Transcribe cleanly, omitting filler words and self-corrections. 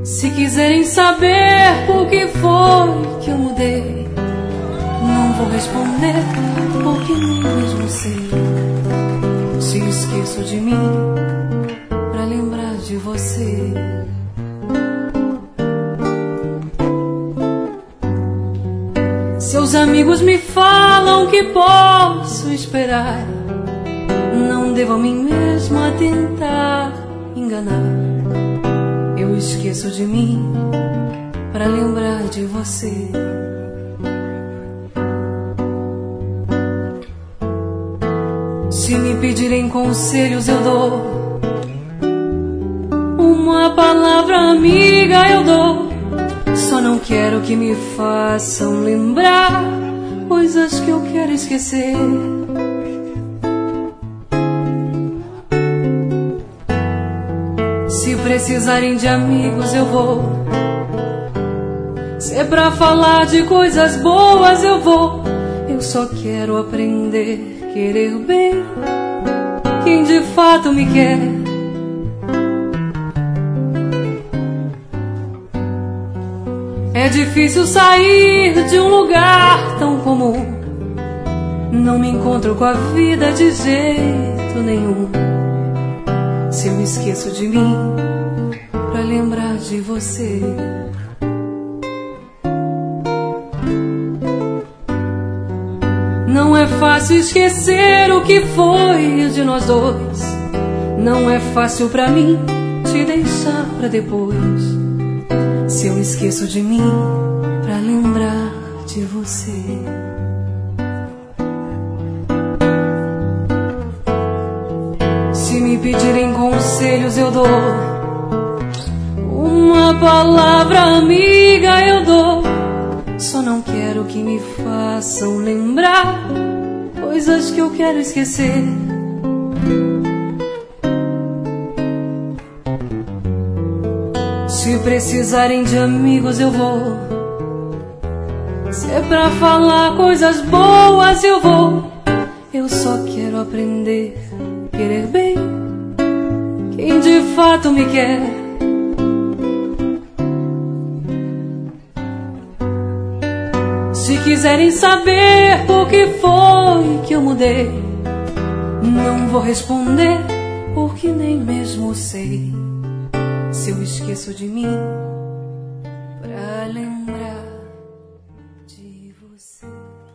Se quiserem saber por que foi que eu mudei, não vou responder, porque nem mesmo sei. Se esqueço de mim pra lembrar de você. Seus amigos me falam que posso esperar, não devo a mim mesmo a tentar enganar. Eu esqueço de mim pra lembrar de você. Se me pedirem conselhos eu dou, uma palavra amiga eu dou. Só não quero que me façam lembrar coisas que eu quero esquecer. Se precisarem de amigos eu vou, se é pra falar de coisas boas eu vou. Eu só quero aprender, querer bem quem de fato me quer. É difícil sair de um lugar tão comum, não me encontro com a vida de jeito nenhum. Se eu esqueço de mim pra lembrar de você. Não é fácil esquecer o que foi de nós dois. Não é fácil pra mim te deixar pra depois. Se eu esqueço de mim pra lembrar de você. Se me pedirem conselhos eu dou, uma palavra amiga eu dou. Só não quero que me façam lembrar coisas que eu quero esquecer. Se precisarem de amigos eu vou, se é pra falar coisas boas eu vou. Eu só quero aprender, querer bem quem de fato me quer. Se quiserem saber por que foi que eu mudei, não vou responder, porque nem mesmo sei. Se eu esqueço de mim pra lembrar de você.